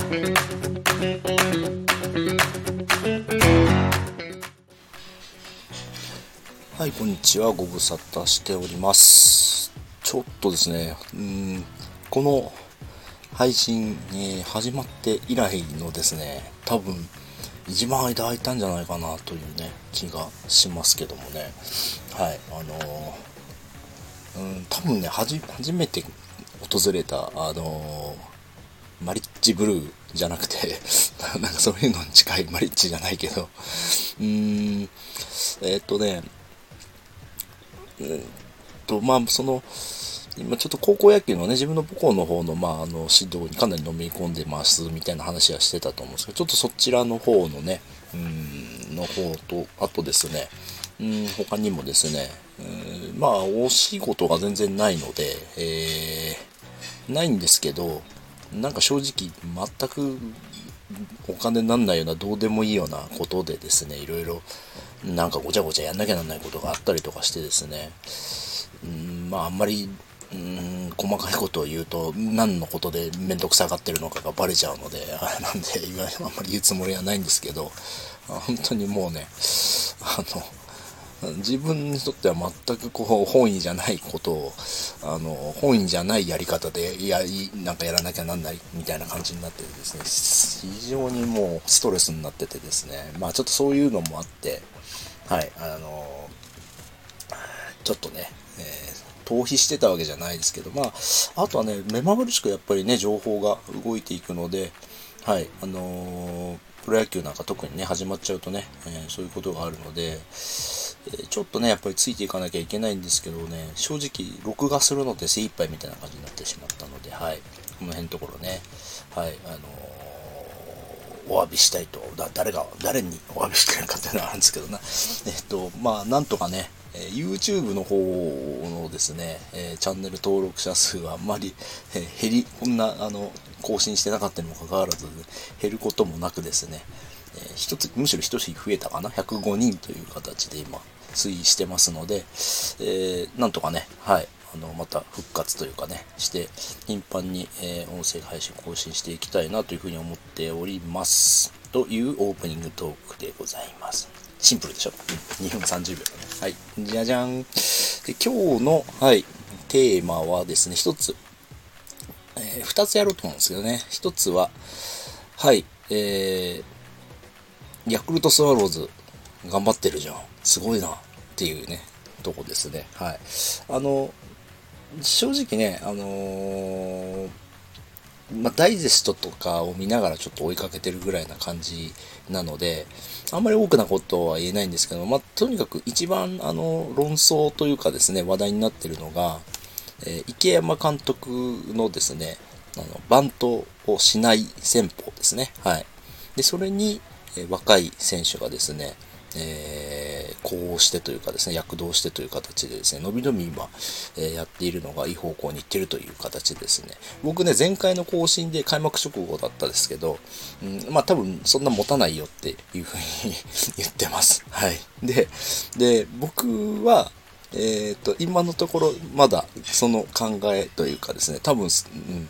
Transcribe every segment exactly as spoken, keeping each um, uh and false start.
はい、こんにちは。ご無沙汰しております。ちょっとですね、うーんこの配信、えー始まって以来のですね、多分一番間空いたんじゃないかなというね、気がしますけどもね。はい、あのー、うん、多分ね、はじ、初めて訪れた、あのーマリッジブルーじゃなくて、なんかそういうのに近いマリッジじゃないけど、うーん、えーっとね、とまあその今ちょっと高校野球のね、自分の母校の方のまああの指導にかなりのめり込んでますみたいな話はしてたと思うんですけど、ちょっとそちらの方のね、うんの方と、あとですね、うん他にもですね、うんまあお仕事が全然ないので、えーないんですけど、なんか正直全くお金になんないようなどうでもいいようなことでですね、いろいろなんかごちゃごちゃやんなきゃなんないことがあったりとかしてですね、うんまああんまりうん細かいことを言うと何のことで面倒くさがってるのかがバレちゃうので、あれなんで言わあんまり言うつもりはないんですけど、本当にもうね、あの自分にとっては全くこう本意じゃないことを、あの本意じゃないやり方でやなんかやらなきゃなんないみたいな感じになっててですね、非常にもうストレスになっててですね、まあちょっとそういうのもあって、はいあのちょっとね、えー逃避してたわけじゃないですけど、まああとはね、目まぐるしくやっぱりね情報が動いていくので、はいあのープロ野球なんか特にね始まっちゃうとね、えーそういうことがあるので、えーちょっとねやっぱりついていかなきゃいけないんですけどね、正直録画するので精一杯みたいな感じになってしまったので、はい、この辺のところね、はいあのーお詫びしたいと、だ誰が誰にお詫びしてるかっていうのはあるんですけどな、えっとまあなんとかね、えー YouTube の方のですね、えーチャンネル登録者数はあんまり、えー減り、こんなあの更新してなかったにもかかわらず、減ることもなくですね、えー一つむしろ一人増えたかな、ひゃくごにんという形で今推移してますので、えーなんとかね、はいあのまた復活というかねして頻繁に、えー音声配信更新していきたいなというふうに思っておりますというオープニングトークでございます。シンプルでしょ、うん、にふんさんじゅうびょうだね。はい、じゃじゃん。で今日の、はい、テーマはですね、一つ、えー、二つやろうと思うんですけどね。一つは、はい、えー、ヤクルトスワローズ頑張ってるじゃん、すごいなっていうねとこですね。はい、あの正直ね、あのーまあ、ダイジェストとかを見ながらちょっと追いかけてるぐらいな感じなので、あんまり多くなことは言えないんですけど、まあ、とにかく一番あの論争というかですね、話題になってるのが、えー池山監督のですね、あのバントをしない戦法ですね。はい。で、それに、えー若い選手がですね、えー、こうしてというかですね、躍動してという形でですね、伸び伸び今、えーやっているのがいい方向に行っているという形ですね。僕ね、前回の更新で開幕直後だったですけど、うん、まあ多分そんな持たないよっていうふうに言ってます。はい。で、で、僕は、えっと、今のところまだその考えというかですね、多分、うん、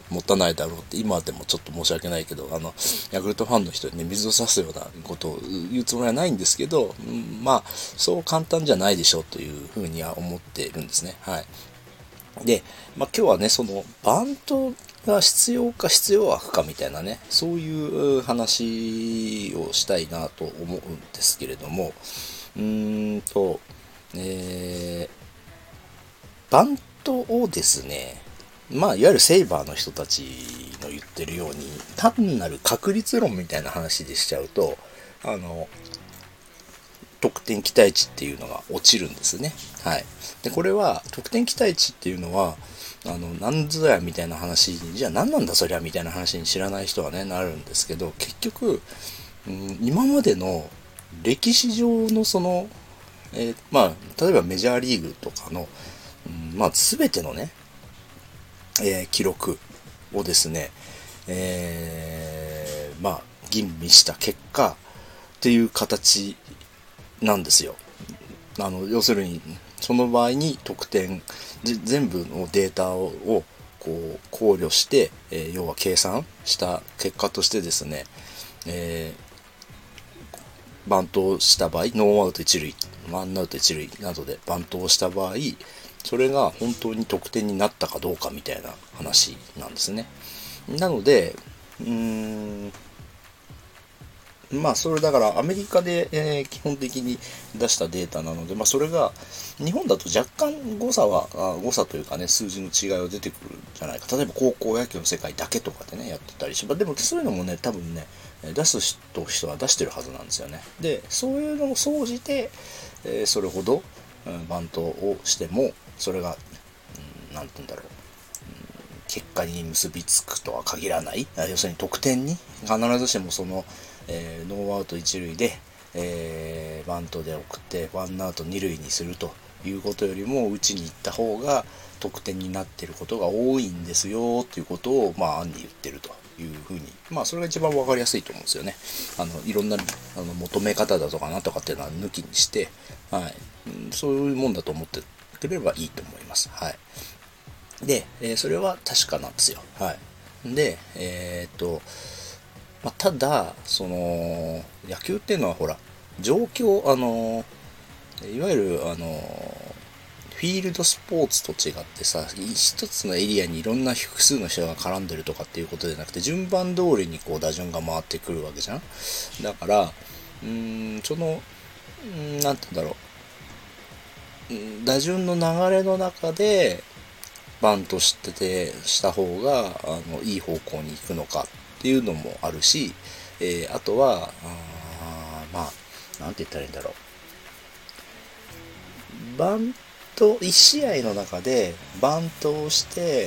持たないだろうって今でもちょっと申し訳ないけど、あの、ヤクルトファンの人にね、水を差すようなことを言うつもりはないんですけど、うん、まあ、そう簡単じゃないでしょうというふうには思っているんですね。はい。で、まあ今日はね、その、バントが必要か必要悪かみたいなね、そういう話をしたいなと思うんですけれども、うーんと、えーバントをですね、まあ、いわゆるセイバーの人たちの言ってるように、単なる確率論みたいな話でしちゃうと、あの、得点期待値っていうのが落ちるんですね。はい。で、これは、得点期待値っていうのは、あの、なんぞやみたいな話に、じゃあ何なんだそりゃみたいな話に知らない人はね、なるんですけど、結局、うん、今までの歴史上のその、えーまあ、例えばメジャーリーグとかの、うん、まあ、全てのね、えー記録をですね、えーまあ、吟味した結果っていう形なんですよ。あの要するにその場合に得点全部のデータをこう考慮して、えー、要は計算した結果としてですね、えー、バントをした場合、ノーアウト一塁、ワンアウト一塁などでバントをした場合、それが本当に得点になったかどうかみたいな話なんですね。なので、うーん、まあそれだからアメリカで、えー基本的に出したデータなので、まあそれが日本だと若干誤差は、あ誤差というかね、数字の違いは出てくるんじゃないか。例えば高校野球の世界だけとかでね、やってたりします。でもそういうのもね、多分ね、出す人人は出してるはずなんですよね。で、そういうのも総じて、えーそれほど、うん、バントをしても、それが、うん、なんて言うんだろう。結果に結びつくとは限らない。要するに得点に必ずしもその、えー、ノーアウト一塁で、えー、バントで送ってワンアウト二塁にするということよりも打ちに行った方が得点になっていることが多いんですよということをまあ案に言ってるというふうに、まあそれが一番わかりやすいと思うんですよね。あのいろんなあの求め方だとかなんとかっていうのは抜きにして、はい、そういうもんだと思ってくれればいいと思います。はい。で、えーそれは確かなんですよ。はい。で、えーっと、まあ、ただ、その、野球っていうのはほら、状況、あの、いわゆる、あの、フィールドスポーツと違ってさ、一つのエリアにいろんな複数の人が絡んでるとかっていうことじゃなくて、順番通りにこう打順が回ってくるわけじゃん。だから、うーん、その、うーんなんて言うんだろう。うん打順の流れの中で、バントしててした方があのいい方向に行くのかっていうのもあるし、えーあとはあまあなんて言ったらいいんだろう、バントいち試合の中でバントをして、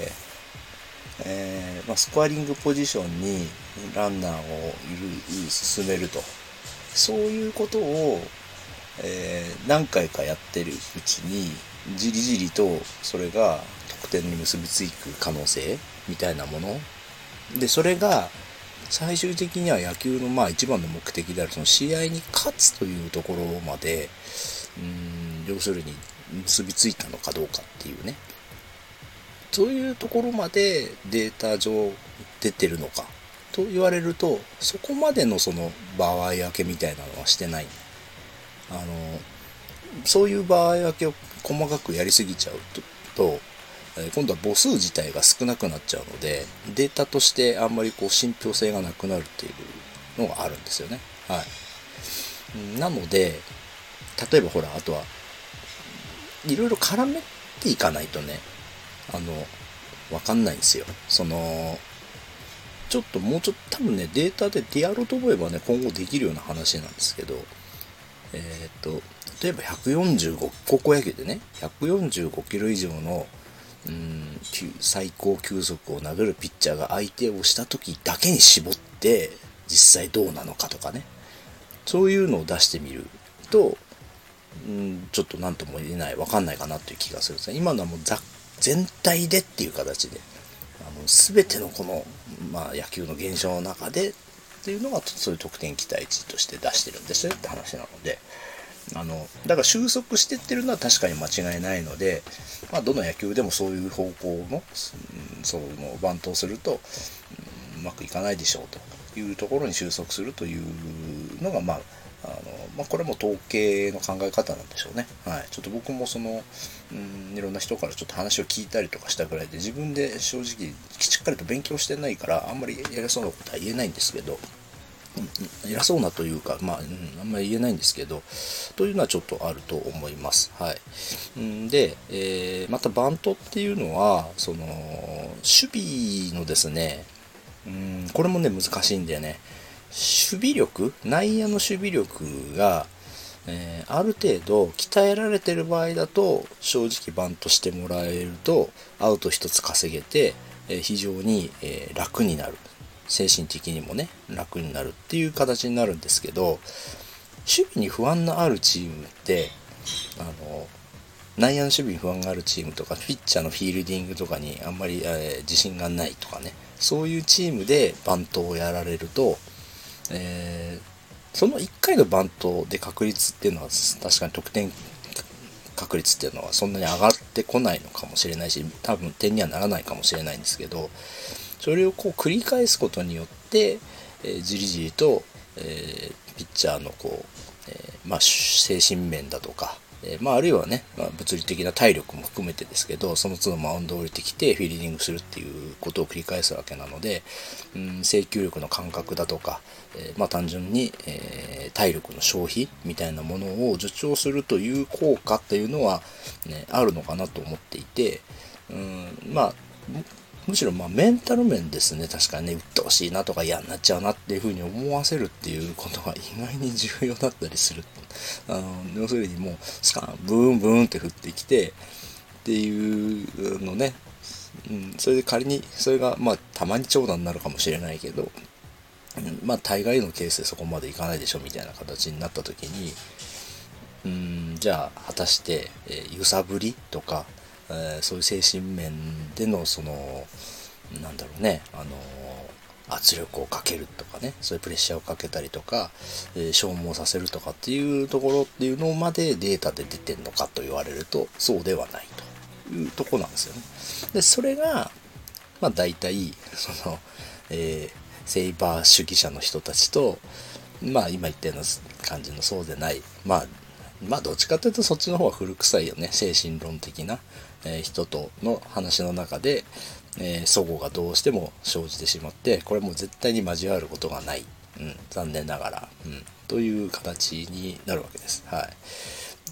えーまあ、スコアリングポジションにランナーをいる進めると、そういうことを、えー何回かやってるうちにじりじりとそれが得点に結びつく可能性みたいなもので、それが最終的には野球のまあ一番の目的であるその試合に勝つというところまで、うーん要するに結びついたのかどうかっていうね、そういうところまでデータ上出てるのかと言われると、そこまでのその場合分けみたいなのはしてない。あのそういう場合分けを細かくやりすぎちゃうと、と今度は母数自体が少なくなっちゃうので、データとしてあんまりこう信憑性がなくなるっていうのがあるんですよね。はい。なので、例えばほら、あとはいろいろ絡めていかないとね、あの、わかんないんですよ。その、ちょっともうちょっと多分ね、データでやろうと思えばね、今後できるような話なんですけど、えっと、例えばひゃくよんじゅうご、高校野球でね、ひゃくよんじゅうごキロ以上の、うん、最高球速を投げるピッチャーが相手をした時だけに絞って、実際どうなのかとかね、そういうのを出してみると、うん、ちょっと何とも言えない、わかんないかなっていう気がするんですね。今のはもう全体でっていう形で、あの全てのこの、まあ、野球の現象の中でっていうのがそういう得点期待値として出してるんですよって話なので、あのだから収束してってるのは確かに間違いないので、まあ、どの野球でもそういう方向の、うん、そうのバントをすると、うん、うまくいかないでしょうというところに収束するというのがまああのまあ、これも統計の考え方なんでしょうね。はい。ちょっと僕もその、うん、いろんな人からちょっと話を聞いたりとかしたぐらいで、自分で正直しっかりと勉強してないから、あんまり偉そうなことは言えないんですけど、うん、偉そうなというか、まあ、うん、あんまり言えないんですけど、というのはちょっとあると思います。はい。んで、えーまたバントっていうのは、その、守備のですね、うん、これもね、難しいんだよね。守備力、内野の守備力が、えーある程度鍛えられてる場合だと正直バントしてもらえるとアウト一つ稼げて、えー非常に、えー楽になる、精神的にもね楽になるっていう形になるんですけど、守備に不安のあるチームってあの内野の守備に不安があるチームとかピッチャーのフィールディングとかにあんまり、えー自信がないとかね、そういうチームでバントをやられると、えーそのいっかいのバントで確率っていうのは確かに得点確率っていうのはそんなに上がってこないのかもしれないし、多分点にはならないかもしれないんですけど、それをこう繰り返すことによって、えー、じりじりと、えー、ピッチャーのこう、えーまあ、精神面だとか、えーまあ、あるいはね、まあ、物理的な体力も含めてですけど、その都度マウンドを降りてきてフィールディングするっていうことを繰り返すわけなので、うん、制球力の感覚だとか、えーまあ、単純に、えー、体力の消費みたいなものを助長するという効果っていうのは、ね、あるのかなと思っていて、うん、まあむしろまあメンタル面ですね。確かにね、鬱陶しいなとか嫌になっちゃうなっていうふうに思わせるっていうことが意外に重要だったりする。あの要するにもうスカンブーンブーンって降ってきてっていうのね、うん、それで仮にそれがまあたまに長打になるかもしれないけど、うん、まあ大概のケースでそこまでいかないでしょみたいな形になった時に、うん、じゃあ果たして、えー、揺さぶりとか、えー、そういう精神面でのそのなんだろうね、あのー、圧力をかけるとかね、そういうプレッシャーをかけたりとか、えー、消耗させるとかっていうところっていうのまでデータで出てんのかと言われるとそうではないというとこなんですよね。でそれがまあ大体その、えー、セイバー主義者の人たちと、まあ今言ったような感じのそうでない、まあまあどっちかというとそっちの方が古臭いよね、精神論的な、えー、人との話の中で、えー、齟齬がどうしても生じてしまって、これもう絶対に交わることがない、うん、残念ながら、うん、という形になるわけです。はい。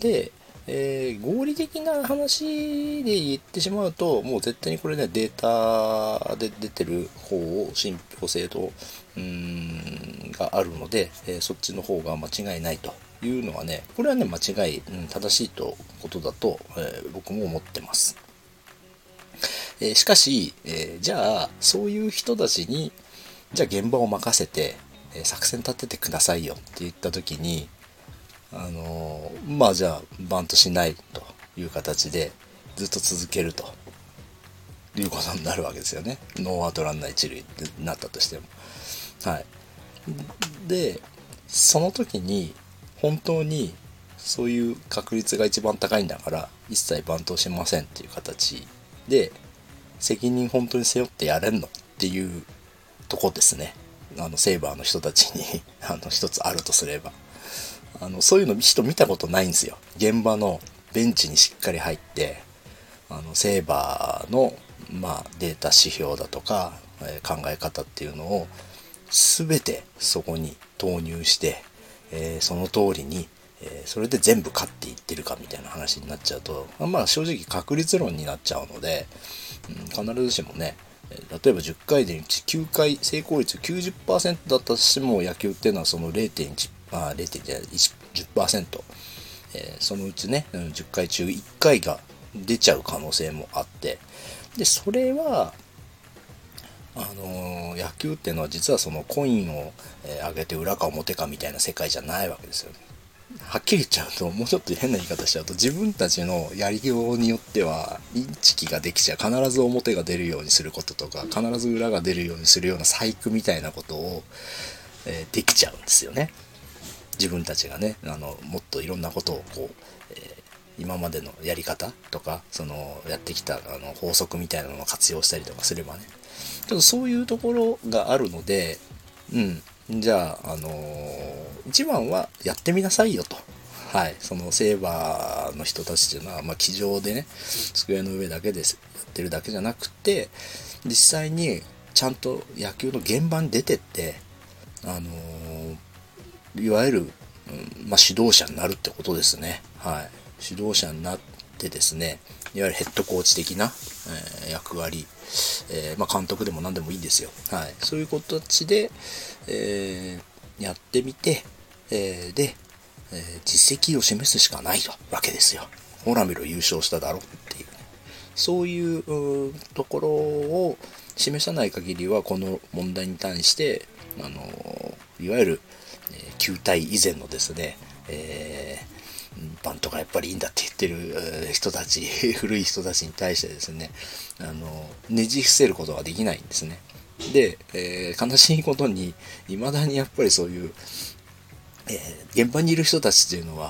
で、えー、合理的な話で言ってしまうと、もう絶対にこれね、データで出てる方を信憑性とうーんがあるので、えー、そっちの方が間違いないというのはね、これはね、間違い、うん、正しいとことだと、えー、僕も思ってます。えー、しかし、えー、じゃあそういう人たちにじゃあ現場を任せて、えー、作戦立ててくださいよって言った時に、あのー、まあじゃあバントしないという形でずっと続けるということになるわけですよね。ノーアウトランナー一塁ってなったとしても。はい。でその時に本当にそういう確率が一番高いんだから一切バントしませんっていう形で責任本当に背負ってやれんのっていうとこですね。あのセイバーの人たちにあの一つあるとすれば、あのそういうの人見たことないんですよ。現場のベンチにしっかり入ってあのセイバーの、まあ、データ指標だとか、えー、考え方っていうのを全てそこに投入して、えー、その通りに、えー、それで全部勝っていってるかみたいな話になっちゃうと、まあ正直確率論になっちゃうので、うん、必ずしもね、例えばじゅっかいでうちきゅうかい成功率 きゅうじゅっパーセント だったとしても、野球っていうのはその れいてんいち、あ れいてんいち、じゅっパーセント、えー、そのうちねじゅっかい中いっかいが出ちゃう可能性もあって、でそれはあのー、野球っていうのは実はそのコインを、えー、上げて裏か表かみたいな世界じゃないわけですよね。はっきり言っちゃうと、もうちょっと変な言い方しちゃうと、自分たちのやりようによってはインチキができちゃう、必ず表が出るようにすることとか必ず裏が出るようにするような細工みたいなことを、えー、できちゃうんですよね。自分たちがね、あのもっといろんなことをこう、えー、今までのやり方とかそのやってきたあの法則みたいなのを活用したりとかすればね、ちょっとそういうところがあるので、うんじゃあ、あのー、一番はやってみなさいよと。はい。そのセーバーの人たちっていうのは、まあ、机上でね、机の上だけでやってるだけじゃなくて、実際にちゃんと野球の現場に出てって、あのー、いわゆる、うんまあ、指導者になるってことですね。はい。指導者になってですね、いわゆるヘッドコーチ的な、えー、役割、えーまあ、監督でも何でもいいですよ。はい。そういう形で、えー、やってみて、えー、で、えー、実績を示すしかないわけですよ。ほら見ろ優勝しただろっていう、ね、そういうところを示さない限りはこの問題に対して、あのー、いわゆる、えー、球体以前のですね、えーバントがやっぱりいいんだって言ってる人たち古い人たちに対してですね、あのねじ伏せることができないんですね。で、えー、悲しいことに未だにやっぱりそういう、えー、現場にいる人たちっていうのは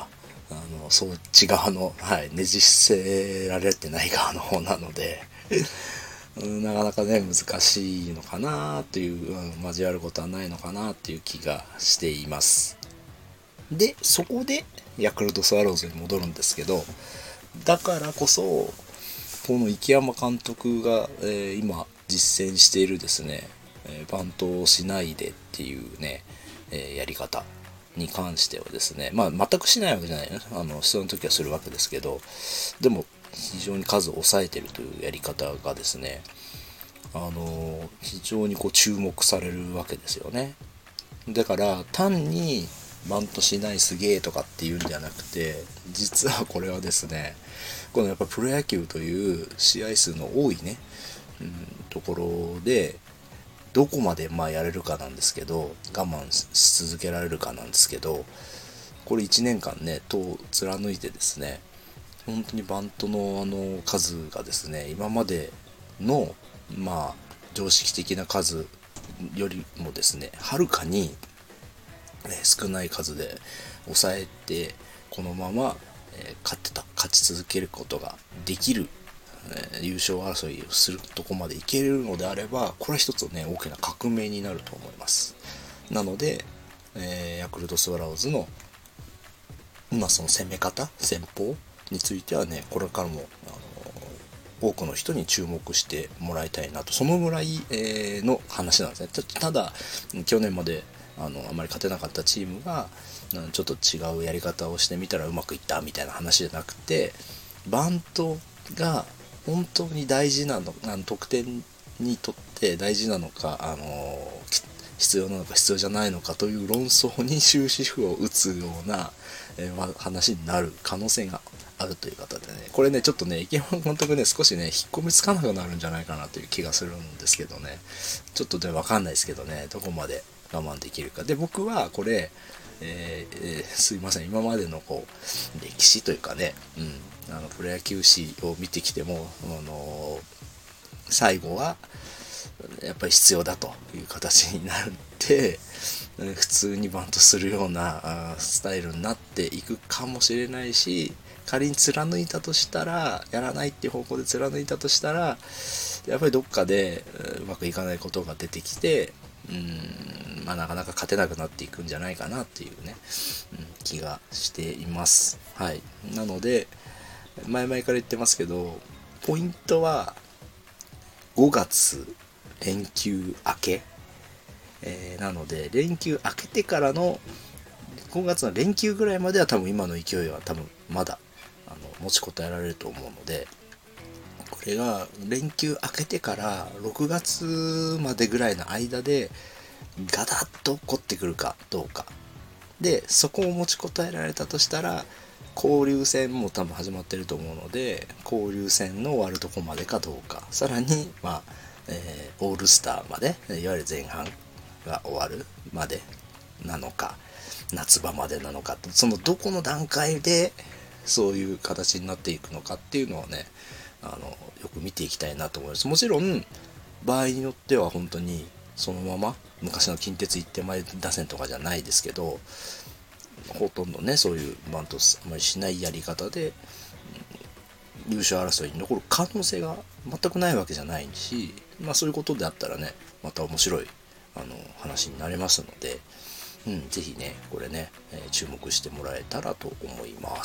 あのそっち側の、はい、ねじ伏せられてない側の方なのでなかなかね難しいのかなっていう、うん、交わることはないのかなっていう気がしています。でそこでヤクルトスワローズに戻るんですけど、だからこそこの池山監督が、えー、今実践しているですね、えー、バントをしないでっていうね、えー、やり方に関してはですね、まあ全くしないわけじゃないね、あの必要な時はするわけですけど、でも非常に数を抑えてるというやり方がですね、あの非常にこう注目されるわけですよね。だから単にバントしないすげえとかっていうんじゃなくて、実はこれはですね、このやっぱプロ野球という試合数の多いね、うん、ところでどこまでまあやれるかなんですけど、我慢し続けられるかなんですけど、これいちねんかんねと貫いてですね、本当にバントのあの数がですね、今までのまあ常識的な数よりもですねはるかに少ない数で抑えて、このまま勝ってた勝ち続けることができる、優勝争いをするとこまでいけるのであれば、これは一つね大きな革命になると思います。なので、えー、ヤクルトスワローズの今その攻め方戦法についてはね、これからもあの多くの人に注目してもらいたいなと、そのぐらい、えー、の話なんですね。た, ただ去年まであのあまり勝てなかったチームがちょっと違うやり方をしてみたらうまくいったみたいな話じゃなくて、バントが本当に大事なの、あの得点にとって大事なのか、あの必要なのか必要じゃないのかという論争に終止符を打つような、えー、話になる可能性があるという方でね、これねちょっとね池山監督ね少しね引っ込みつかなくなるんじゃないかなという気がするんですけどね、ちょっとね分かんないですけどね、どこまで我慢できるかで、僕はこれ、えーえー、すいません、今までのこう歴史というかね、うん、あのプロ野球史を見てきても、あのー、最後はやっぱり必要だという形になって普通にバントするようなスタイルになっていくかもしれないし、仮に貫いたとしたら、やらないっていう方向で貫いたとしたら、やっぱりどっかでうまくいかないことが出てきて、うーん、まあ、なかなか勝てなくなっていくんじゃないかなっていうね、うん、気がしています。はい。なので前々から言ってますけど、ポイントはごがつ連休明け、えー、なので連休明けてからのごがつの連休ぐらいまでは多分今の勢いは多分まだあの持ちこたえられると思うので、これが連休明けてからろくがつまでぐらいの間でガタッと起こってくるかどうかで、そこを持ちこたえられたとしたら交流戦も多分始まってると思うので、交流戦の終わるとこまでかどうか、さらにまあ、えー、オールスターまで、いわゆる前半が終わるまでなのか、夏場までなのか、そのどこの段階でそういう形になっていくのかっていうのをね、あのよく見ていきたいなと思います。もちろん場合によっては本当にそのまま昔の近鉄一点前打線とかじゃないですけど、ほとんどねそういうバントあまりしないやり方で優勝争いに残る可能性が全くないわけじゃないし、まあそういうことであったらねまた面白いあの話になりますので、うん、ぜひねこれね、えー、注目してもらえたらと思います。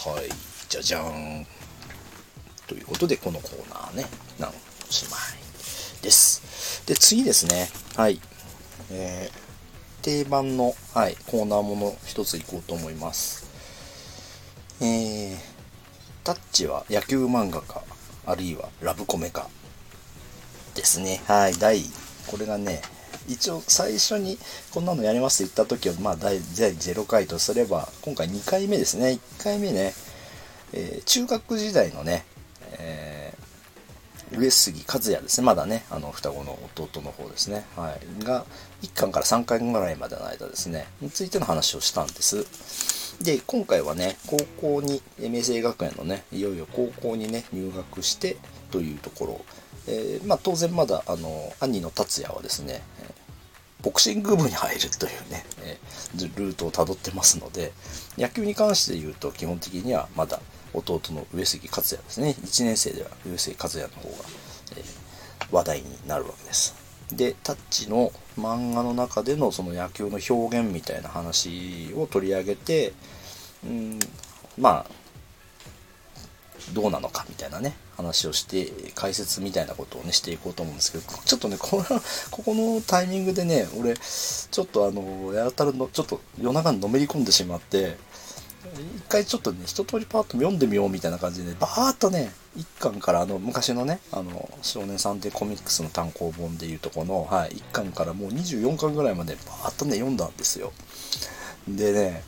はい、じゃじゃーんということでこのコーナーねなおしまいです。で次ですね、はい、えー、定番の、はい、コーナーもの一ついこうと思います。えー、タッチは野球漫画かあるいはラブコメかですね。はい、第これがね一応最初にこんなのやりますと言った時はまあ第ゼロかいとすれば今回にかいめですね。いっかいめね、えー、中学時代のね、えー、上杉和也ですね、まだねあの双子の弟の方ですね、はい、がいっかんからさんかんぐらいまでの間ですねについての話をしたんです。で今回はね高校に明星学園のねいよいよ高校にね入学してというところ、えー、まあ当然まだあの兄の達也はですねボクシング部に入るというね、えー、ルートをたどってますので、野球に関して言うと基本的にはまだ弟の上杉克也ですね、いちねん生では上杉克也の方が、えー、話題になるわけです。でタッチの漫画の中でのその野球の表現みたいな話を取り上げて、うん、まあどうなのかみたいなね話をして解説みたいなことをねしていこうと思うんですけど、ちょっとねこのここのタイミングでね俺ちょっとあのやたらのちょっと夜中にのめり込んでしまって、一回ちょっとね一通りパーッと読んでみようみたいな感じで、ね、バーッとね一巻からあの昔のねあの少年サンデーコミックスの単行本でいうとこの、はい、いっかんからもうにじゅうよんかんぐらいまでバーッとね読んだんですよ。でね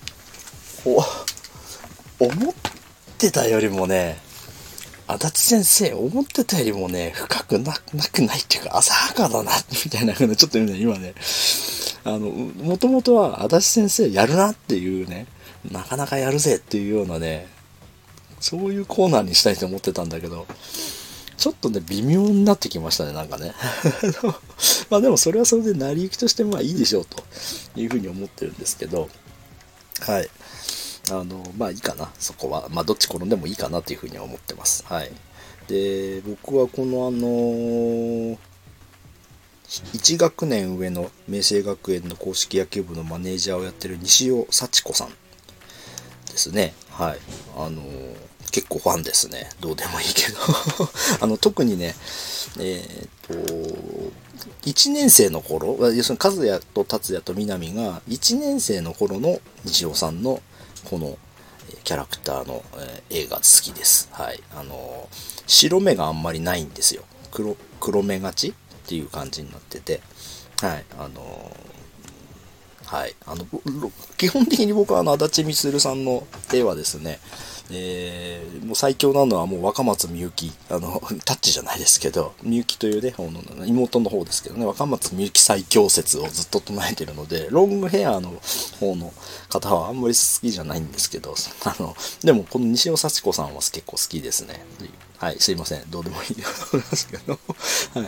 お思ってたよりもね足立先生思ってたよりもね深く な, なくないっていうか浅はかだなみたいな風なちょっと今ねあのもともとは足立先生やるなっていうねなかなかやるぜっていうようなねそういうコーナーにしたいと思ってたんだけど、ちょっとね微妙になってきましたねなんかねまあでもそれはそれで成り行きとしてまあいいでしょうというふうに思ってるんですけど、はいあのまあいいかなそこはまあどっち転んでもいいかなというふうには思ってます。はい。で僕はこのあのいち学年上の明星学園の硬式野球部のマネージャーをやってる西尾幸子さんですね。はい。あの結構ファンですね。どうでもいいけどあの特にねえー、っといちねん生の頃、要するに和也と達也と南がいちねん生の頃の西尾さんのこのキャラクターの、えー、映画好きです。はい。あのー、白目があんまりないんですよ。黒、黒目がちっていう感じになってて、はい。あのー、はい。あの、基本的に僕はあの、足立みつるさんの絵はですね、えー、もう最強なのはもう若松みゆき、あの、タッチじゃないですけど、みゆきというね、妹の方ですけどね、若松みゆき最強説をずっと唱えてるので、ロングヘアの方の方はあんまり好きじゃないんですけど、あの、でもこの西尾幸子さんは結構好きですね。はい、すいません。どうでもいいと思いますけど。はい。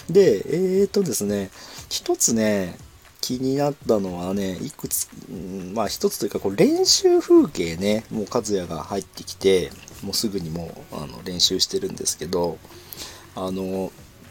で、えーとですね、一つね、気になったのはね、いくつ、まあ一つというか、こう練習風景ね、もう和也が入ってきて、もうすぐにもうあの練習してるんですけど、あの、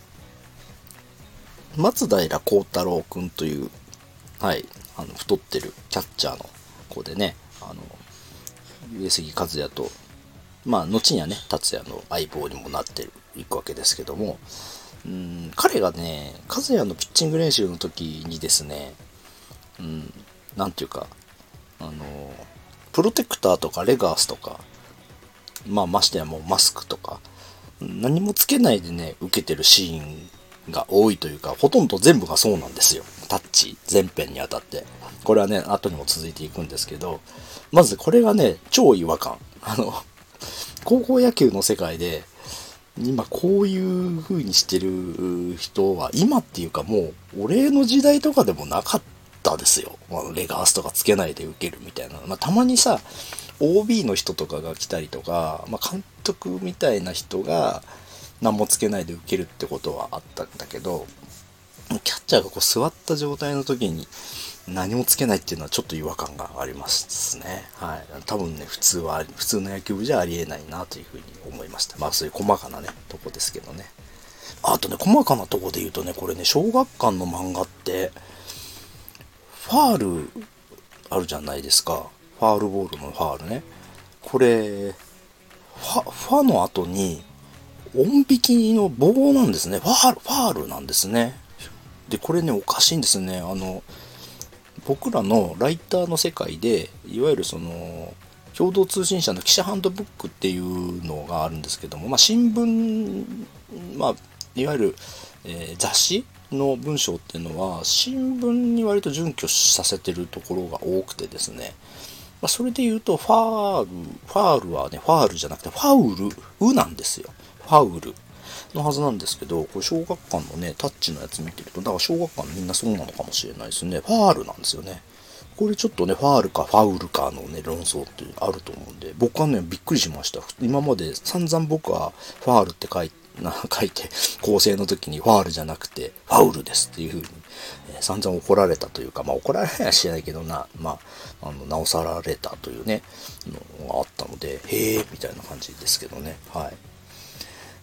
松平幸太郎くんという、はい、あの太ってるキャッチャーの子でね、あの、上杉和也と、まあ後にはね、達也の相棒にもなっていくわけですけども、うん、彼がね、和也のピッチング練習の時にですね、うん、なんていうか、あの、プロテクターとかレガースとか、まあましてやもうマスクとか、何もつけないでね、受けてるシーンが多いというか、ほとんど全部がそうなんですよ。タッチ全編にあたって。これはね、後にも続いていくんですけど、まずこれがね、超違和感。あの、高校野球の世界で、今こういう風にしてる人は今っていうかもう俺の時代とかでもなかったですよ。まあ、レガースとかつけないで受けるみたいな。まあ、たまにさ オービー の人とかが来たりとか、まあ、監督みたいな人が何もつけないで受けるってことはあったんだけど、キャッチャーがこう座った状態の時に何もつけないっていうのはちょっと違和感がありますね。はい。多分ね、普通は、普通の野球部じゃありえないなというふうに思いました。まあそういう細かなね、とこですけどね。あとね、細かなとこで言うとね、これね、小学館の漫画って、ファールあるじゃないですか。ファールボールのファールね。これ、ファ、ファの後に、音引きの棒なんですね。ファール、ファールなんですね。で、これね、おかしいんですね。あの、僕らのライターの世界でいわゆるその共同通信社の記者ハンドブックっていうのがあるんですけども、まあ、新聞、まあ、いわゆる、えー、雑誌の文章っていうのは新聞に割と準拠させてるところが多くてですね、まあ、それで言うとファールファールはねファールじゃなくてファウルウなんですよ。ファウルのはずなんですけど、これ小学館のね、タッチのやつ見てると、だから小学館みんなそうなのかもしれないですね。ファールなんですよね。これちょっとね、ファールかファウルかのね、論争ってあると思うんで、僕はね、びっくりしました。今まで散々僕はファールって書いて、 な書いて、構成の時にファールじゃなくて、ファウルですっていう風に、えー、散々怒られたというか、まあ怒られないはしないけどな、まあ、あの、直さられたというね、のがあったので、へえ、みたいな感じですけどね。はい。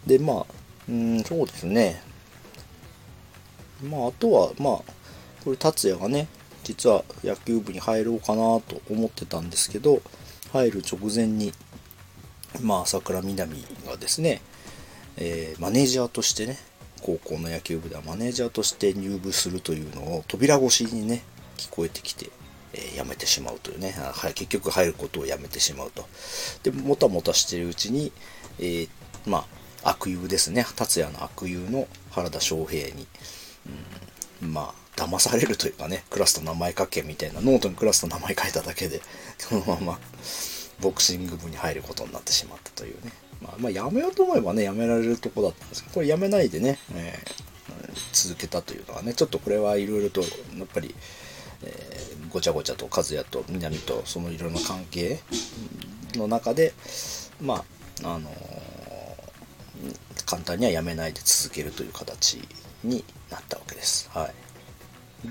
で、まあ、うん、そうですね。まあ、あとは、まあ、これ、達也がね、実は野球部に入ろうかなと思ってたんですけど、入る直前に、まあ、朝倉みなみがですね、えーマネージャーとしてね、高校の野球部ではマネージャーとして入部するというのを扉越しにね、聞こえてきて、えー辞めてしまうというね、はい、結局入ることをやめてしまうと。で、もたもたしているうちに、えーまあ、悪友ですね、達也の悪友の原田翔平に、うん、まあ、騙されるというかね、クラスと名前書けみたいな、ノートにクラスと名前書いただけで、そのままボクシング部に入ることになってしまったというね。まあ、まあ、やめようと思えばね、やめられるとこだったんですけど、これやめないでね、えー、続けたというのはね、ちょっとこれはいろいろと、やっぱり、えー、ごちゃごちゃと和也と南とそのいろんな関係の中で、まあ、あのー、簡単にはやめないで続けるという形になったわけです。はい。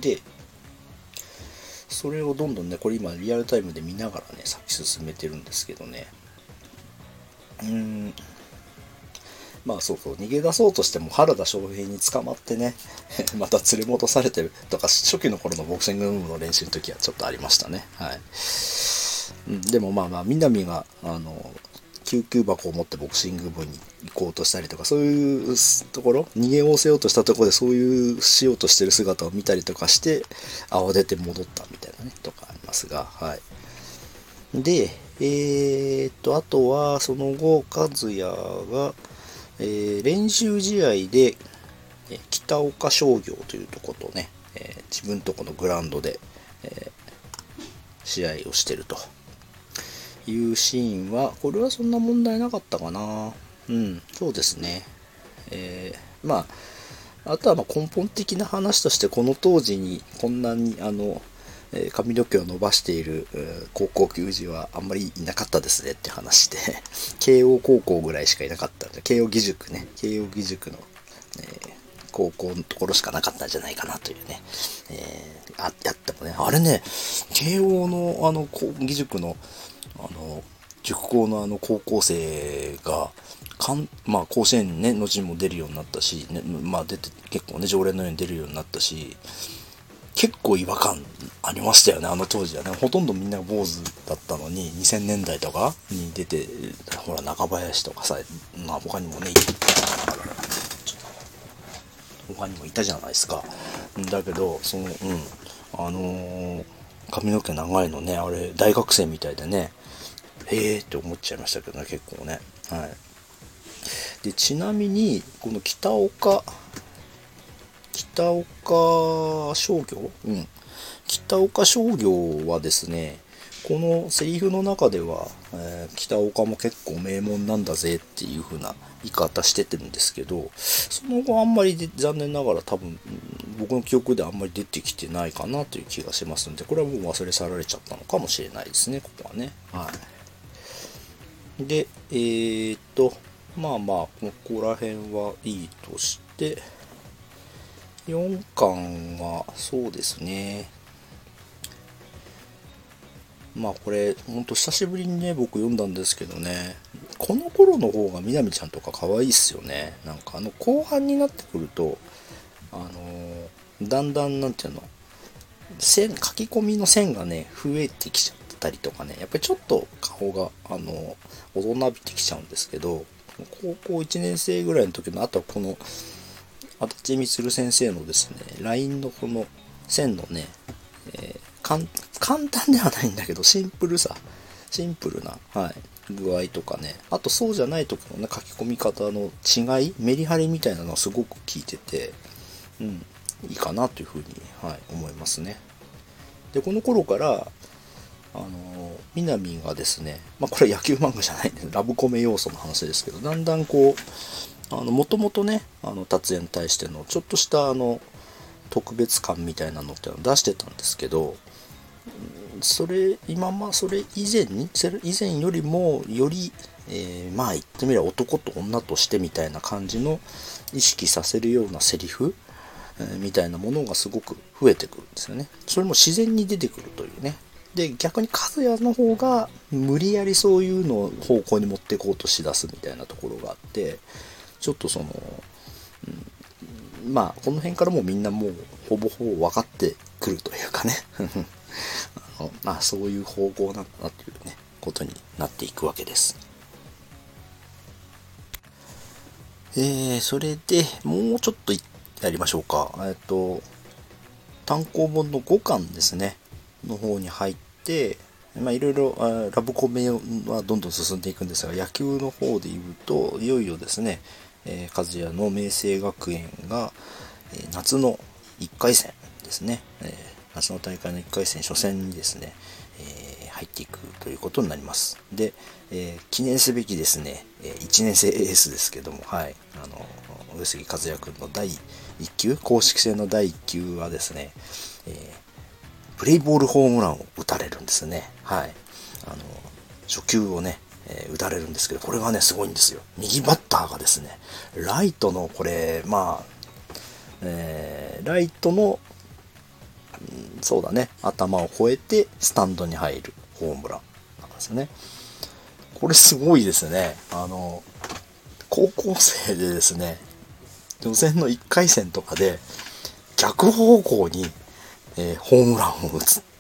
で、それをどんどんね、これ今リアルタイムで見ながらね、先進めてるんですけどね、うーん、まあそうそう、逃げ出そうとしても原田翔平に捕まってね、また連れ戻されてるとか、初期の頃のボクシング部の練習の時はちょっとありましたね。はい。でもまあまあ、南が、あの、救急箱を持ってボクシング部に行こうとしたりとか、そういうところ、逃げようせようとしたところでそういうしようとしてる姿を見たりとかして、慌てて戻ったみたいなね、とかありますが、はい。で、えー、っと、あとは、その後、和也が、えー練習試合で、えー北岡商業というところとね、えー自分とこのグラウンドで、えー試合をしてるというシーンは、これはそんな問題なかったかな。うん、そうですね。えーまあ、あとはまあ根本的な話として、この当時にこんなにあの、えー髪の毛を伸ばしている、えー高校球児はあんまりいなかったですねって話で、慶応高校ぐらいしかいなかったんで、慶応義塾ね、慶応義塾の、えー高校のところしかなかったんじゃないかなというね、えー、あやってもね、あれね、慶応のあの義塾のあの塾校のあの高校生がかん、まあ、甲子園ね後にも出るようになったし、ね、まあ、出て結構ね常連のように出るようになったし、結構違和感ありましたよね、あの当時はね。ほとんどみんな坊主だったのに、にせんねんだいとかに出て、ほら中林とかさ、まあ、他にもね他にもいたじゃないですか。だけどその、うん、あのー髪の毛長いのね、あれ大学生みたいでね、へえって思っちゃいましたけどね、結構ね。はい。で、ちなみにこの北岡北岡商業、うん、北岡商業はですね、このセリフの中では、えー北岡も結構名門なんだぜっていう風な言い方しててるんですけど、その後あんまりで残念ながら多分僕の記憶であんまり出てきてないかなという気がしますので、これはもう忘れ去られちゃったのかもしれないですね、ここはね。はい。で、えー、っと、まあまあ、ここら辺はいいとして、よんかんはそうですね、まあこれほんと久しぶりにね僕読んだんですけどね、この頃の方がみなみちゃんとか可愛いっすよね。なんかあの後半になってくると、あのーだんだんなんていうの、線書き込みの線がね増えてきちゃったりとかね、やっぱりちょっと顔があの大人びてきちゃうんですけど、高校いちねん生ぐらいの時の、あとはこの足立みつる先生のですね ライン のこの線のね、えーかん簡単ではないんだけどシンプルさシンプルな、はい、具合とかね、あとそうじゃない時のね書き込み方の違い、メリハリみたいなのはすごく効いてて、うん、いいかなというふうに、はい、思いますね。でこの頃からあの南がですね、まあこれは野球漫画じゃないんでラブコメ要素の話ですけど、だんだんこうあのもともとねあの達也に対してのちょっとしたあの特別感みたいなのってのを出してたんですけど、それ今まそれ以前にそれ以前よりもより、 えー、まあ言ってみれば男と女としてみたいな感じの意識させるようなセリフ、えー、みたいなものがすごく増えてくるんですよね。それも自然に出てくるというね。で、逆に和也の方が無理やりそういうのを方向に持っていこうとしだすみたいなところがあって、ちょっとその、うん、まあこの辺からもうみんなもうほぼほぼ分かってくるというかねあの、まあそういう方向なんだなというねことになっていくわけです。えー、それでもうちょっとやりましょうか。えっと単行本のごかんですねの方に入って、まあいろいろラブコメはどんどん進んでいくんですが、野球の方で言うといよいよですね、えー、和也の明青学園が、えー、夏のいっかい戦ですね、えー、夏の大会のいっかい戦初戦にですね、えー、入っていくということになります。で、えー、記念すべきですね、いちねん生エースですけども、はい、あの上杉和也君のだいいっきゅう、公式戦のだいいっきゅうはですね、えー、プレイボールホームランを打たれるんですね。はい、あの初球をね、えー、打たれるんですけど、これがねすごいんですよ。右バッターがですね、ライトのこれまあ、えー、ライトのそうだね、頭を越えてスタンドに入るホームランなんですね。これすごいですね。あの高校生でですね、予選のいっかい戦とかで逆方向に、えー、ホームランを打つって、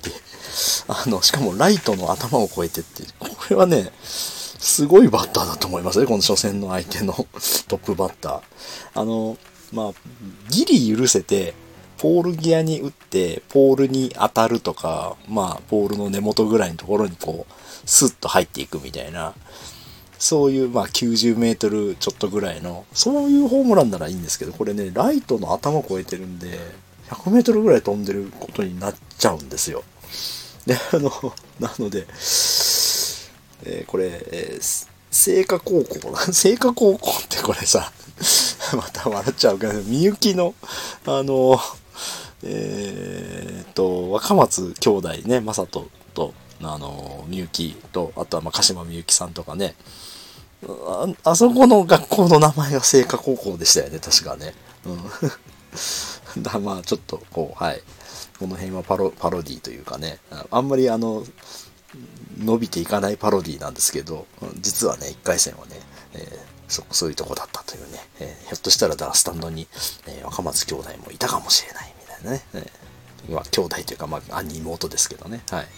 あのしかもライトの頭を越えてって、これはねすごいバッターだと思いますね、この初戦の相手のトップバッター。あのまあギリ許せてポール際に打ってポールに当たるとか、まあポールの根元ぐらいのところにこうスッと入っていくみたいな、そういうまあきゅうじゅうメートルちょっとぐらいのそういうホームランならいいんですけど、これねライトの頭を越えてるんでひゃくメートルぐらい飛んでることになっちゃうんですよ。で、あのなので、えー、これ、えー、聖火高校聖火高校ってこれさまた笑っちゃうけど、みゆきのあのえー、っと若松兄弟ね、正人とあのみゆきと、あとはまあ鹿島みゆきさんとかね、あ, あそこの学校の名前が聖火高校でしたよね、確かね。うん、だまあちょっとこう、はい、この辺はパロ、パロディというかね、あんまりあの伸びていかないパロディなんですけど、実はねいっかい戦はね、えー、そそういうとこだったというね、えー、ひょっとしたらだスタンドに、えー、若松兄弟もいたかもしれないみたいなね、えー、まあ兄弟というか、まあ、兄妹ですけどね、はい、うん、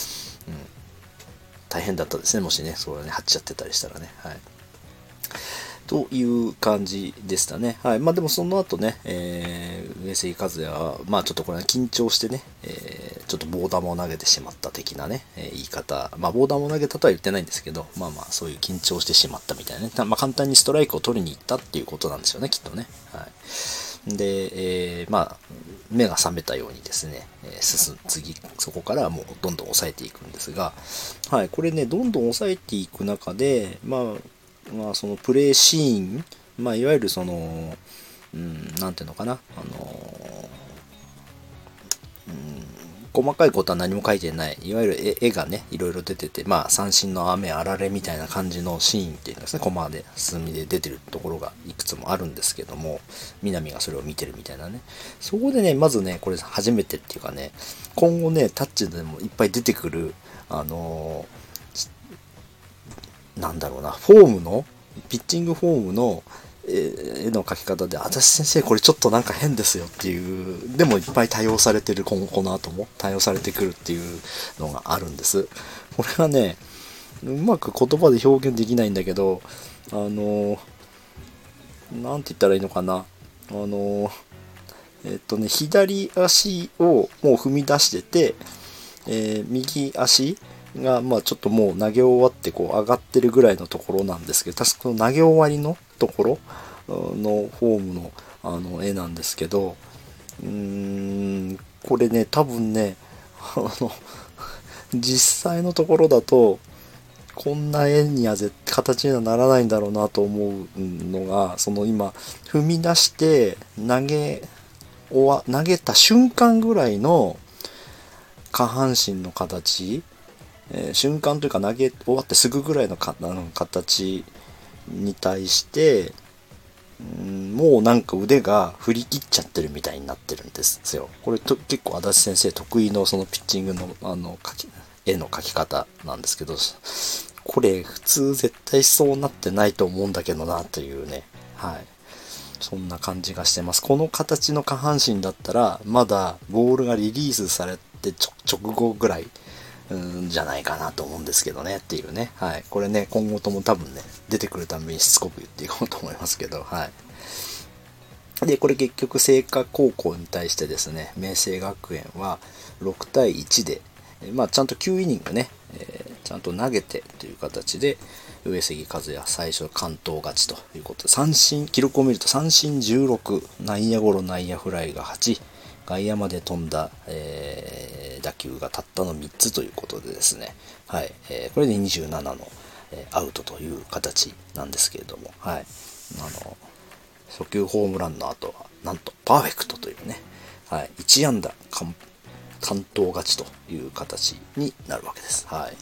大変だったですね、もしねそれね張っちゃってたりしたらね、はい、という感じでしたね。はい。まあでもその後ね、えー、上杉和也は、まあちょっとこれは緊張してね、えー、ちょっと棒玉を投げてしまった的なね、えー、言い方。まあ棒玉を投げたとは言ってないんですけど、まあまあそういう緊張してしまったみたいなね。まあ簡単にストライクを取りに行ったっていうことなんですよね、きっとね。はい。で、えー、まあ、目が覚めたようにですね、えー、進む、次、そこからもうどんどん抑えていくんですが、はい、これね、どんどん抑えていく中で、まあ、まあ、そのプレイシーン、まあ、いわゆるその、うん、なんていうのかな、あの、うん、細かいことは何も書いてない、いわゆる絵がね、いろいろ出てて、まあ、三振の雨あられみたいな感じのシーンっていうんですね、コマで、進みで出てるところがいくつもあるんですけども、南がそれを見てるみたいなね。そこでね、まずね、これ初めてっていうかね、今後ね、タッチでもいっぱい出てくる、あのなんだろうな、フォームの、ピッチングフォームの絵の描き方で、私先生これちょっとなんか変ですよっていう、でもいっぱい多用されてる、今後この後も多用されてくるっていうのがあるんです。これはね、うまく言葉で表現できないんだけど、あの、なんて言ったらいいのかな。あの、えっとね、左足をもう踏み出してて、えー、右足が、まあちょっともう投げ終わってこう上がってるぐらいのところなんですけど、確かこの投げ終わりのところのフォームのあの絵なんですけど、うーん、これね、多分ね、あの、実際のところだと、こんな絵には絶対形にはならないんだろうなと思うのが、その今、踏み出して投げ終わ、投げた瞬間ぐらいの下半身の形えー瞬間というか投げ終わってすぐぐらいのかあの形に対して、うんもうなんか腕が振り切っちゃってるみたいになってるんですよ。これと結構足立先生得意のそのピッチングのあの描き絵の描き方なんですけど、これ普通絶対そうなってないと思うんだけどなというね、はい。そんな感じがしてます。この形の下半身だったら、まだボールがリリースされて直後ぐらい、うんじゃないかなと思うんですけどねっていうね。はい。これね、今後とも多分ね、出てくるたびにしつこく言っていこうと思いますけど、はい。で、これ結局、清華高校に対してですね、明星学園はろくたいいちで、まあ、ちゃんときゅうイニングね、えー、ちゃんと投げてという形で、上杉和也最初完投勝ちということで、三振、記録を見ると三振じゅうろく、内野ゴロ内野フライがはち、外野まで飛んだ、えー、打球がたったのみっつということでですね、はい、えー、これでにじゅうななの、えー、アウトという形なんですけれども、はい、あの、初球ホームランの後は、なんとパーフェクトというね、はい、いち安打完完投勝ちという形になるわけです。はい。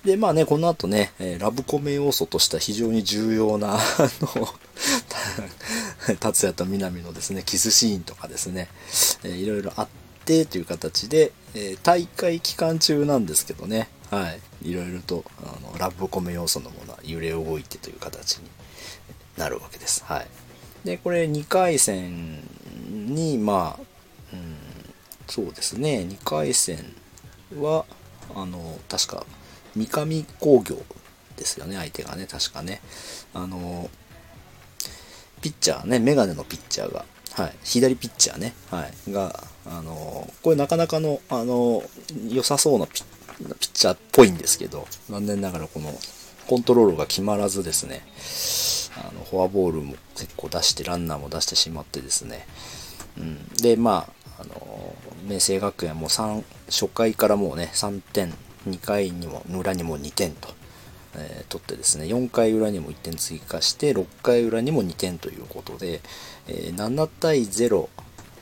で、まあね、この後ね、ラブコメ要素とした非常に重要な、あの、達也と南のですね、キスシーンとかですね、いろいろあってという形で、大会期間中なんですけどね、はい。いろいろと、あの、ラブコメ要素のものは揺れ動いてという形になるわけです。はい。で、これにかい戦に、まあ、うん、そうですね、にかい戦は、あの、確か、三上工業ですよね、相手がね、確かね。あの、ピッチャーね、メガネのピッチャーが、はい、左ピッチャーね、はい、が、あの、これなかなかの、あの、良さそうなピッピッチャーっぽいんですけど、残念ながらこの、コントロールが決まらずですね、あの、フォアボールも結構出して、ランナーも出してしまってですね、うん、で、まあ、あの、明星学園もさん初回からもうねさんてん、にかいにも裏にもにてんと、えー、取ってですね、よんかい裏にもいってん追加してろっかい裏にもにてんということで、えー、ななたいゼロ、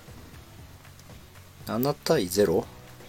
ななたいゼロ、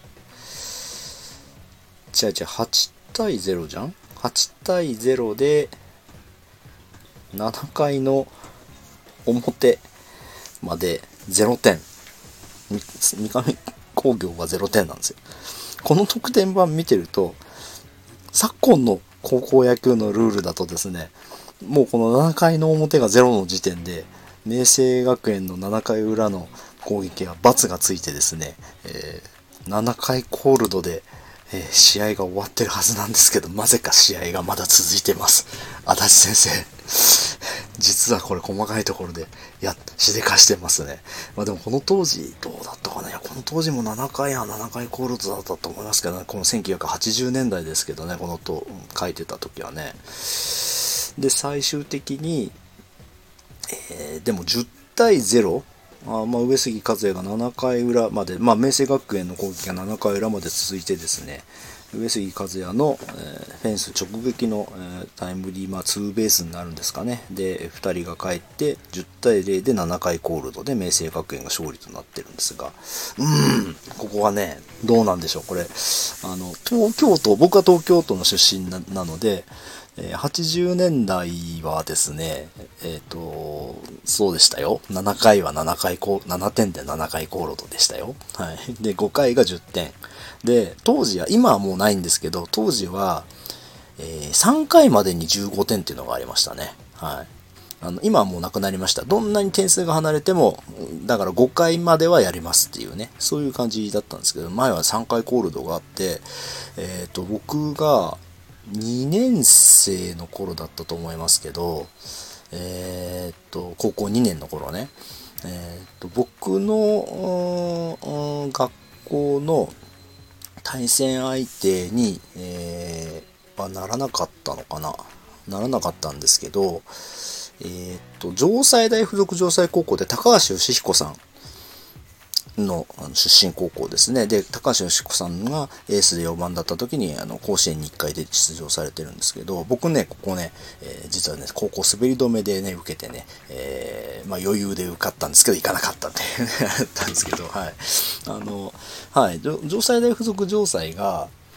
違う違う、はちたいゼロじゃん、はちたいゼロでななかいの表までゼロてん、三上工業はゼロてんなんですよ。この得点版見てると、昨今の高校野球のルールだとですね、もうこのななかいの表がゼロの時点で、明星学園のななかい裏の攻撃は×がついてですね、えー、ななかいコールドで、えー、試合が終わってるはずなんですけど、なぜか試合がまだ続いてます。足立先生。実はこれ細かいところでやしでかしてますね。まあでもこの当時どうだったかな、いやこの当時もななかいやななかいコールドだったと思いますけどね、このせんきゅうひゃくはちじゅうねんだいですけどね、このと書いてた時はね。で最終的に、えー、でもじゅったいゼロ、あまあ上杉和也がななかい裏まで、まあ明星学園の攻撃がななかい裏まで続いてですね、上杉和也の、えー、フェンス直撃の、えー、タイムリー、まあ、ツーベースになるんですかね。で、ふたりが帰ってじゅったいゼロでななかいコールドで明星学園が勝利となってるんですが、うーん、ここはね、どうなんでしょう。これ、あの、東京都、僕は東京都の出身 な, なので、はちじゅうねんだいはですね、えっ、ー、と、そうでしたよ。ななかいはななかいコ、ななてんでななかいコールドでしたよ。はい。で、ごかいがじゅってん。で、当時は、今はもうないんですけど、当時は、えー、さんかいまでにじゅうごてんっていうのがありましたね。はい。あの、今はもうなくなりました。どんなに点数が離れても、だからごかいまではやりますっていうね、そういう感じだったんですけど、前はさんかいコールドがあって、えっ、ー、と、僕がにねん生の頃だったと思いますけど、えっ、ー、と、高校にねんの頃ね、えっ、ー、と、僕の、学校の対戦相手に、えー、はならなかったのかなならなかったんですけど、えー、っと、城西大附属城西高校で高橋義彦さんの出身高校ですね。で、高橋義彦さんがエースでよんばんだった時に、あの、甲子園にいっかいで出場されてるんですけど、僕ね、ここね、えー、実はね、高校滑り止めでね、受けてね、えー、まあ余裕で受かったんですけど、行かなかったっていうね、あったんですけど、はい。あの、はい、城西大附属城西が、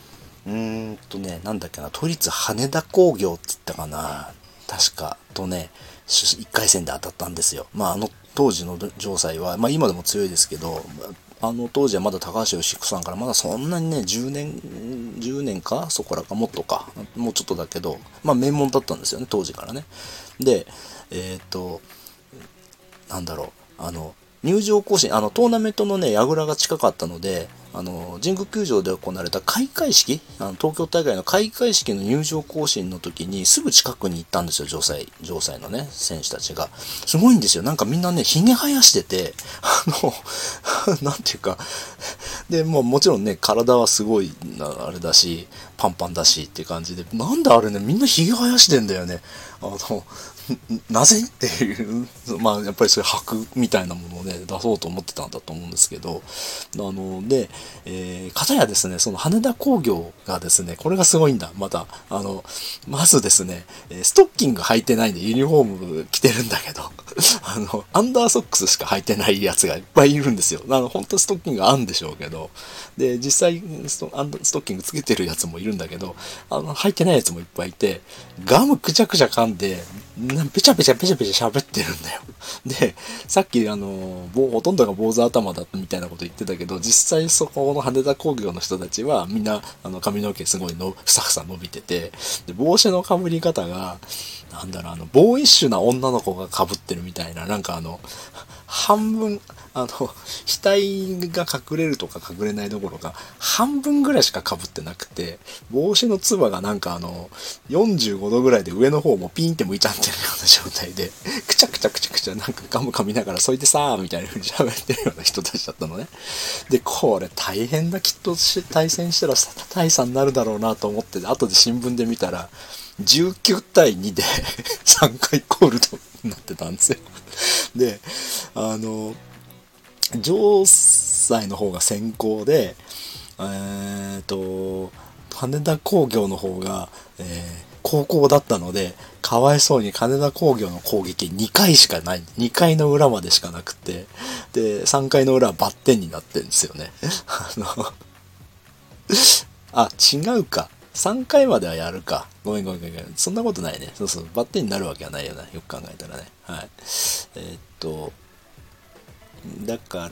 うーんとね、なんだっけな、都立羽田工業っつったかな。確か、とね、いっかい戦で当たったんですよ。まあ、あの当時の城西は、まあ今でも強いですけど、あの当時はまだ高橋義彦さんからまだそんなにね、じゅうねん、じゅうねんかそこらかもっとか、もうちょっとだけど、まあ名門だったんですよね、当時からね。で、えっと、なんだろう、あの、入場行進、あの、トーナメントのね、櫓が近かったので、あの、神宮球場で行われた開会式、あの東京大会の開会式の入場行進の時に、すぐ近くに行ったんですよ、城西、城西のね、選手たちが。すごいんですよ。なんかみんなね、髭生やしてて、あの、なんていうか、で、もうもちろんね、体はすごい、あれだし、パンパンだしっていう感じで、なんであれね、みんな髭生やしてんだよね。あの、なぜっていう、まあやっぱりそういう箔みたいなものをね、出そうと思ってたんだと思うんですけど、あの、で、えー、かたやですね、その羽田工業がですね、これがすごいんだ、また、あの、まずですね、ストッキング履いてないんでユニフォーム着てるんだけど、あの、アンダーソックスしか履いてないやつがいっぱいいるんですよ。あの、本当ストッキングあるんでしょうけど、で、実際スト、アンダーストッキングつけてるやつもいるんだけど、あの、履いてないやつもいっぱいいて、ガムくちゃくちゃ噛んで、ペチャペチャペチャペチャ喋ってるんだよ。で、さっきあの、ほとんどが坊主頭だったみたいなこと言ってたけど、実際そこの羽田工業の人たちはみんなあの髪の毛すごいのふさふさ伸びてて、で、帽子のかぶり方が、なんだろう、あの、ボーイッシュな女の子が被ってるみたいな、なんかあの、半分、あの、額が隠れるとか隠れないどころか、半分ぐらいしか被ってなくて、帽子のつばがなんかあの、よんじゅうごどぐらいで上の方もピンって向いちゃってるような状態で、くちゃくちゃくちゃくちゃなんかガム噛みながら、そいでさーみたいな風に喋ってるような人たちだったのね。で、これ大変だ、きっと対戦したら大差になるだろうなと思って、後で新聞で見たら、じゅうきゅうたいにでさんかいコールドになってたんですよ。で、あの、城西の方が先行で、えっと、羽田工業の方が、えー、後攻だったので、かわいそうに羽田工業の攻撃にかいしかない。にかいの裏までしかなくて、で、さんかいの裏はバッテンになってるんですよね。あの、あ、違うか。さんかいまではやるか。ごめんごめんごめん。そんなことないね。そうそう。バッテンになるわけはないよね。よく考えたらね。はい。えーっと、だから、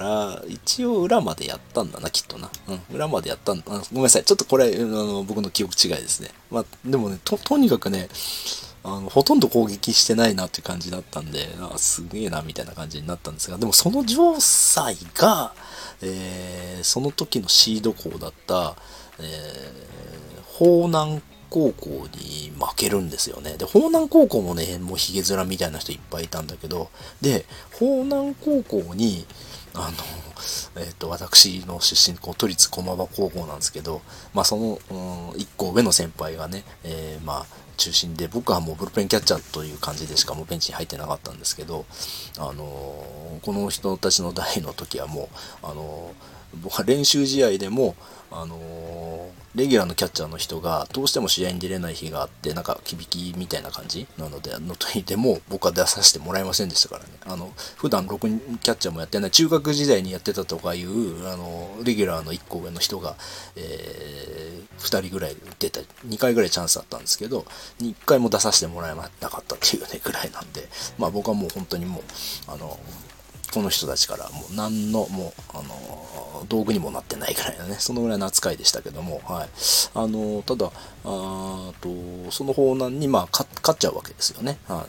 一応裏までやったんだな、きっとな。うん、裏までやったんだ。あ、ごめんなさい。ちょっとこれ、あの、僕の記憶違いですね。まあ、でもね、と、とにかくね、あの、ほとんど攻撃してないなっていう感じだったんで、あ、すげえな、みたいな感じになったんですが、でもその城西が、えー、その時のシード校だった、えー、法南高校に負けるんですよね。で、法南高校もね、もうヒゲ面みたいな人いっぱいいたんだけど、で、法南高校に、あの、えっ、と、私の出身、こう都立駒場高校なんですけど、まあ、その、うん、一個上の先輩がね、えー、まあ、中心で、僕はもうブルペンキャッチャーという感じでしかもうベンチに入ってなかったんですけど、あのーこの人たちの代の時はもう、あのー僕は練習試合でも、あのーレギュラーのキャッチャーの人がどうしても試合に出れない日があって、なんか響きみたいな感じなので、あの時でも僕は出させてもらえませんでしたからね。あの、普段ろくにんキャッチャーもやってない、中学時代にやってたとかいう、あの、レギュラーのいっこ上の人が、えー、ふたりぐらい出た、にかいぐらいチャンスあったんですけど、いっかいも出させてもらえなかったっていうね、ぐらいなんで、まあ僕はもう本当にもう、あの、この人たちからもう何のもうあの道具にもなってないぐらいのね、そのぐらいの扱いでしたけども、はい、あのただあとその方南にまあ勝っちゃうわけですよね。はい、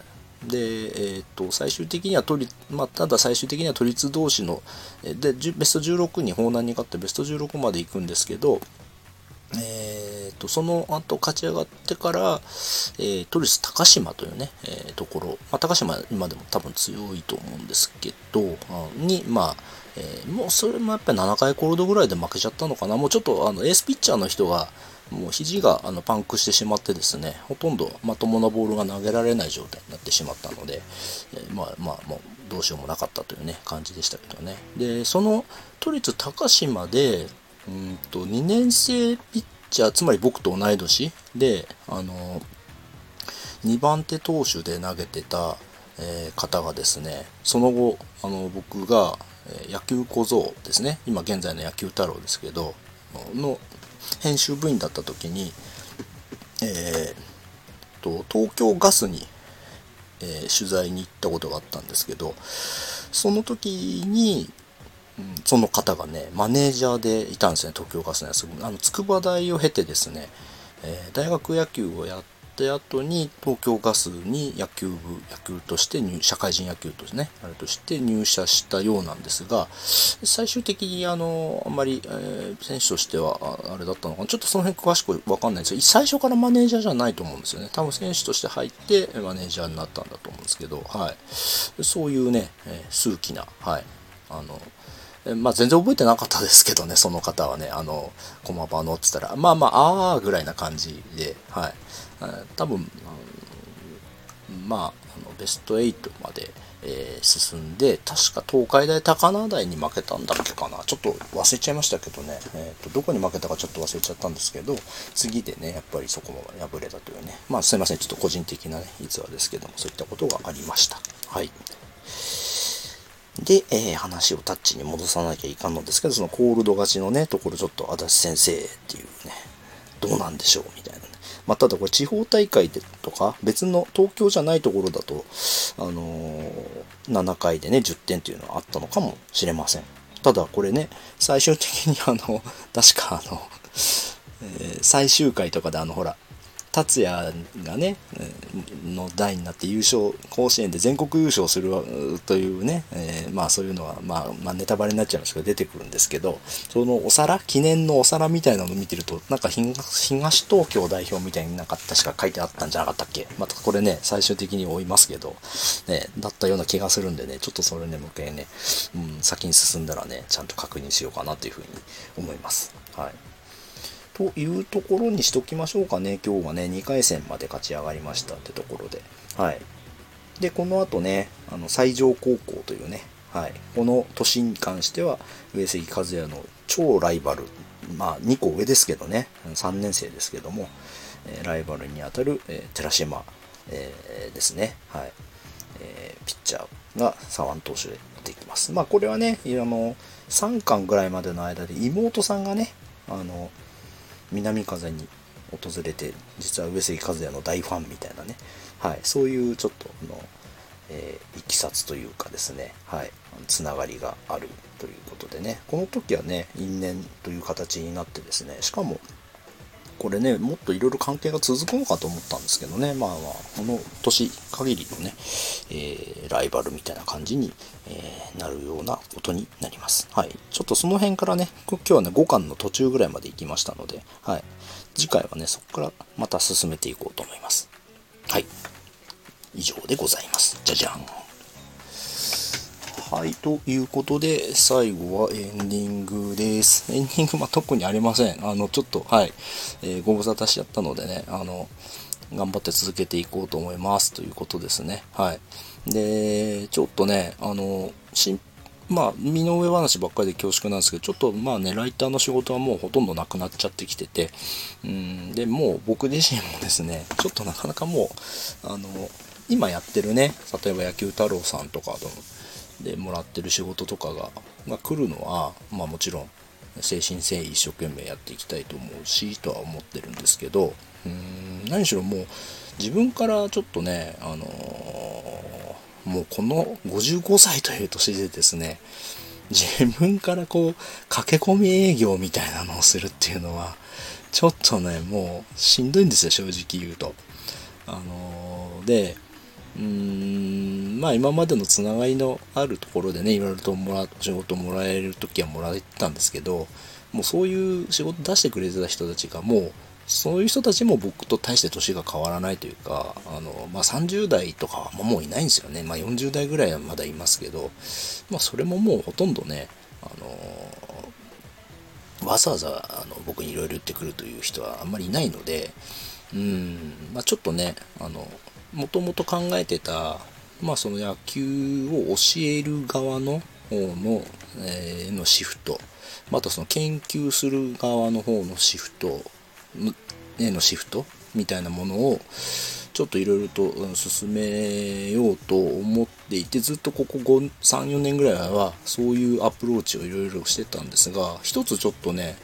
で、えー、と最終的には都立、まあ、ただ最終的には都立同士のでベストじゅうろくに方南に勝ってベストじゅうろくまで行くんですけど、えー、とその後勝ち上がってから、えー、都立高島というね、えー、ところ、まあ、高島今でも多分強いと思うんですけど、に、まあ、えー、もうそれもやっぱりななかいコールドぐらいで負けちゃったのかな。もうちょっとあのエースピッチャーの人が、もう肘があのパンクしてしまってですね、ほとんどまともなボールが投げられない状態になってしまったので、えー、まあまあもうどうしようもなかったというね、感じでしたけどね。で、その都立高島で、うんとにねん生ピッチャー、つまり僕と同い年で、あのにばん手投手で投げてた、えー方がですね、その後あの僕が、えー野球小僧ですね、今現在の野球太郎ですけどの編集部員だった時に、えー、と東京ガスに、えー、取材に行ったことがあったんですけど、その時に、うん、その方がねマネージャーでいたんですね。東京ガスのやつ、あの筑波大を経てですね、えー、大学野球をやって後に東京ガスに野球部野球として入社会人野球としてねあれとして入社したようなんですが、最終的にあのあんまり、えー、選手としてはあれだったのかな、ちょっとその辺詳しく分かんないんですけど、最初からマネージャーじゃないと思うんですよね。多分選手として入ってマネージャーになったんだと思うんですけど、はい、そういうね、えー、数奇な、はい、あのまあ全然覚えてなかったですけどね、その方はね、あの、駒場のって言ったら、まあまあ、あーぐらいな感じで、はい。多分、まあ、あのベストはちまで、えー、進んで、確か東海大高輪台に負けたんだっけかな。ちょっと忘れちゃいましたけどね、えーと、どこに負けたかちょっと忘れちゃったんですけど、次でね、やっぱりそこも敗れたというね、まあすいません、ちょっと個人的なね、逸話ですけども、そういったことがありました。はい。で、えー、話をタッチに戻さなきゃいかんのですけど、そのコールド勝ちのね、ところちょっと足立先生っていうね、どうなんでしょうみたいなね。まあ、ただこれ地方大会でとか、別の東京じゃないところだと、あのー、ななかいでね、じゅってんっていうのはあったのかもしれません。ただこれね、最終的にあの、確かあの、えー、最終回とかであの、ほら、達也がねの代になって優勝、甲子園で全国優勝するというね、えー、まあそういうのは、まあ、まあネタバレになっちゃいますけど出てくるんですけど、そのお皿、記念のお皿みたいなのを見てると、なんか東東東京代表みたいになんか確か書いてあったんじゃなかったっけ。またこれね最終的に追いますけど、ね、だったような気がするんでね、ちょっとそれねもう一回ね、うん、先に進んだらねちゃんと確認しようかなというふうに思います。はい。というところにしときましょうかね。今日はね、にかい戦まで勝ち上がりましたってところで。はい。で、この後ね、あの、西条高校というね、はい。この年に関しては、上杉和也の超ライバル、まあ、にこ上ですけどね、さんねん生ですけども、えー、ライバルにあたる、えー、寺島、えー、ですね。はい。えー、ピッチャーが左腕投手でできます。まあ、これはね、あの、さんかんぐらいまでの間で妹さんがね、あの、南風に訪れて、実は上杉和也の大ファンみたいなね、はい、そういうちょっとの、えー、いきさつというかですね、はい、つながりがあるということでね、この時はね因縁という形になってですね、しかもこれねもっといろいろ関係が続くのかと思ったんですけどね、まあまあこの年限りのね、えー、ライバルみたいな感じに、えー、なるようなことになります。はい、ちょっとその辺からね、今日はねごかんの途中ぐらいまで行きましたので、はい、次回はねそこからまた進めていこうと思います。はい、以上でございます。じゃじゃん。はい、ということで、最後はエンディングです。エンディング、まあ、特にありません。あの、ちょっと、はい、えー、ご無沙汰しちゃったのでね、あの、頑張って続けていこうと思いますということですね。はい。で、ちょっとね、あの、しんまあ、身の上話ばっかりで恐縮なんですけど、ちょっとまあね、ライターの仕事はもうほとんどなくなっちゃってきてて、うん、で、もう僕自身もですね、ちょっとなかなかもう、あの、今やってるね、例えば野球太郎さんとかでもらってる仕事とかが、が来るのは、まあもちろん、誠心誠意一生懸命やっていきたいと思うし、とは思ってるんですけど、うーん、何しろもう、自分からちょっとね、あのー、もうこのごじゅうごさいという年でですね、自分からこう、駆け込み営業みたいなのをするっていうのは、ちょっとね、もうしんどいんですよ、正直言うと。あのー、で、うーん、まあ今までのつながりのあるところでね、いろいろともら仕事もらえるときはもらえてたんですけど、もうそういう仕事出してくれてた人たちがもう、そういう人たちも僕と大して年が変わらないというか、あの、まあさんじゅう代とかはもういないんですよね。まあよんじゅう代ぐらいはまだいますけど、まあそれももうほとんどね、あの、わざわざあの僕にいろいろ言ってくるという人はあんまりいないので、うん、まあちょっとね、あの、もともと考えてた、まあその野球を教える側の方の、えー、のシフト、またその研究する側の方のシフト、へのシフトみたいなものをちょっといろいろと進めようと思っていて、ずっとここさん、よねんぐらいはそういうアプローチをいろいろしてたんですが、一つちょっとね、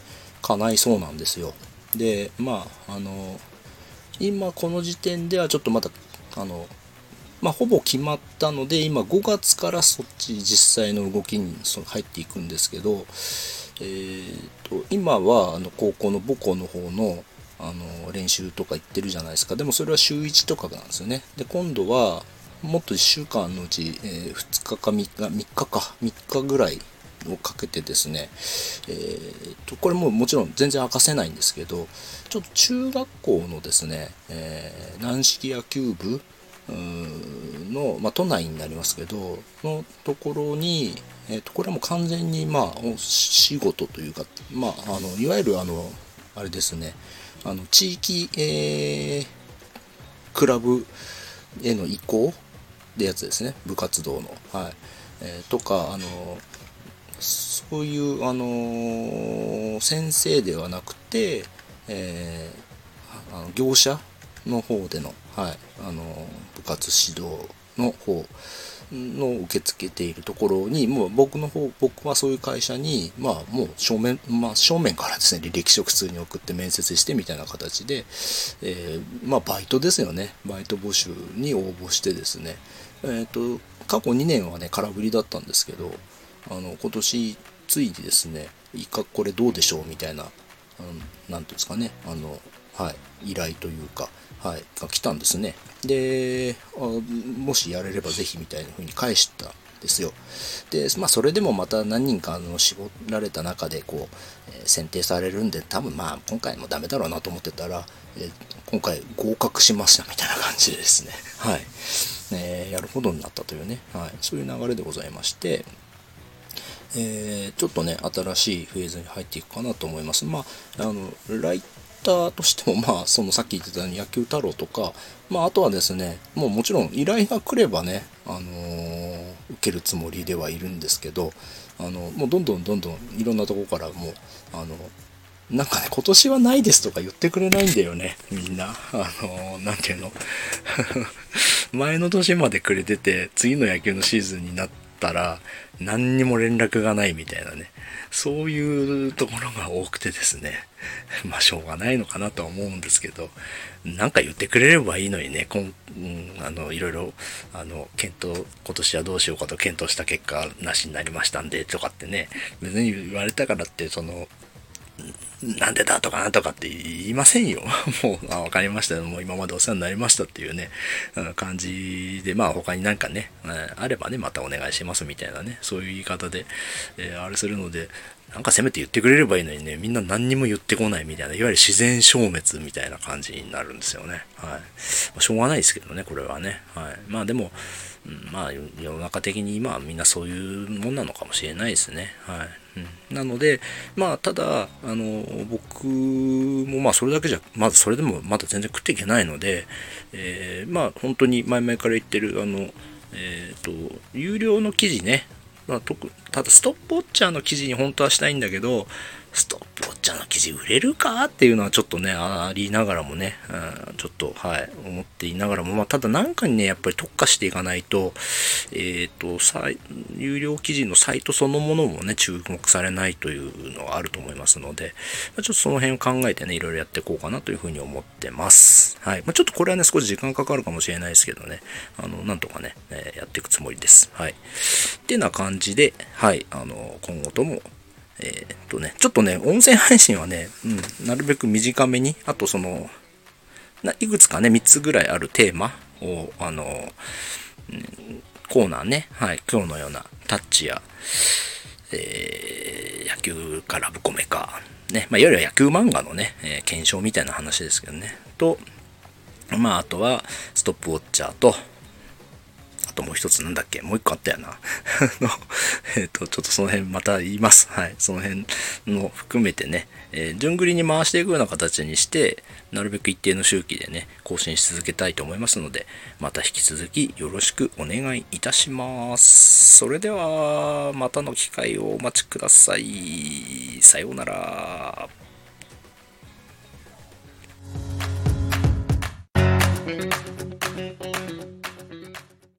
叶いそうなんですよ。で、まあ、あの、今この時点ではちょっとまだ、あの、まあ、ほぼ決まったので、今ごがつからそっち実際の動きに入っていくんですけど、えーと、今はあの高校の母校の方の、あの練習とか行ってるじゃないですか。でもそれは週いちとかなんですよね。で、今度はもっといっしゅうかんのうち、えー、ふつかかみっか、みっかか、みっかぐらいをかけてですね、えーと、これももちろん全然明かせないんですけど、ちょっと中学校のですね、えー軟式野球部の、まあ、都内になりますけど、のところに、えー、とこれはもう完全に、まあ、仕事というか、まあ、あのいわゆるあのあれですね、あの地域、えー、クラブへの移行ってやつですね、部活動の、はい、えー、とか、あのそういう、あの先生ではなくて、えー、あの業者の方での、はい、あの部活指導の方の受け付けているところに、もう僕の方、僕はそういう会社に、まあもう正面、まあ正面からですね、履歴書普通に送って面接してみたいな形で、えー、まあバイトですよね。バイト募集に応募してですね、えっと、過去にねんはね、空振りだったんですけど、あの、今年、ついにですね、いいかこれどうでしょうみたいな、うん、なんていうんですかね、あの、はい、依頼というか、はい、が来たんですね。で、あもしやれればぜひみたいな風に返したんですよ。で、まあ、それでもまた何人かあの絞られた中でこう、えー選定されるんで、多分まあ今回もダメだろうなと思ってたら、えー今回合格しましたみたいな感じでですね、はい、えーやることになったというね、はい、そういう流れでございまして、えーちょっとね、新しいフェーズに入っていくかなと思います。まあ、あの、ライターとしても、まあ、そのさっき言ってたように野球太郎とか、まあ、あとはですね、もうもちろん依頼が来ればね、あのー受けるつもりではいるんですけど、あの、もうどんどんどんどんいろんなところからもう、あの、なんかね、今年はないですとか言ってくれないんだよね、みんな。あのーなんていうの前の年までくれてて、次の野球のシーズンになったら、何にも連絡がないみたいなね。そういうところが多くてですね。まあ、しょうがないのかなとは思うんですけど、なんか言ってくれればいいのにね、こん、うん、あの、いろいろ、あの、検討、今年はどうしようかと検討した結果、なしになりましたんで、とかってね、別に言われたからって、その、なんでだとかなんとかって言いませんよ。もう、あ、わかりました。もう今までお世話になりましたっていうね、感じで、まあ他になんかね、あればね、またお願いしますみたいなね、そういう言い方で、えー、あれするので、なんかせめて言ってくれればいいのにね、みんな何にも言ってこないみたいな、いわゆる自然消滅みたいな感じになるんですよね。はい。まあ、しょうがないですけどね、これはね。はい。まあでも、うん、まあ世の中的に今はみんなそういうもんなのかもしれないですね。はい。うん、なので、まあただ、あの、僕もまあそれだけじゃ、まずそれでもまだ全然食っていけないので、えー、まあ本当に前々から言ってる、あの、えっと、有料の記事ね、まあ、特ただストップウォッチャーの記事に本当はしたいんだけど、ストップウォッチャーの記事売れるかっていうのはちょっとね、ありながらもね、うん、ちょっと、はい、思っていながらも、まあ、ただなんかにね、やっぱり特化していかないと、えっと、有料記事のサイトそのものもね、注目されないというのがあると思いますので、ちょっとその辺を考えてね、いろいろやっていこうかなというふうに思ってます。はい。まあ、ちょっとこれはね、少し時間かかるかもしれないですけどね、あの、なんとかね、えーやっていくつもりです。はい。ってな感じで、はい、あの、今後とも、えーっとね、ちょっとね、音声配信はね、うん、なるべく短めに、あとその、いくつかね、みっつぐらいあるテーマを、あの、うん、コーナーね、はい、今日のようなタッチや、えー野球かラブコメか、ね、まあ、いわゆる野球漫画のね、えー検証みたいな話ですけどね、と、まあ、あとは、ストップウォッチャーと、あともう一つなんだっけもう一個あったよな。のえっと、ちょっとその辺また言います。はい。その辺の含めてね、えー、順繰りに回していくような形にして、なるべく一定の周期でね、更新し続けたいと思いますので、また引き続きよろしくお願いいたします。それでは、またの機会をお待ちください。さようなら。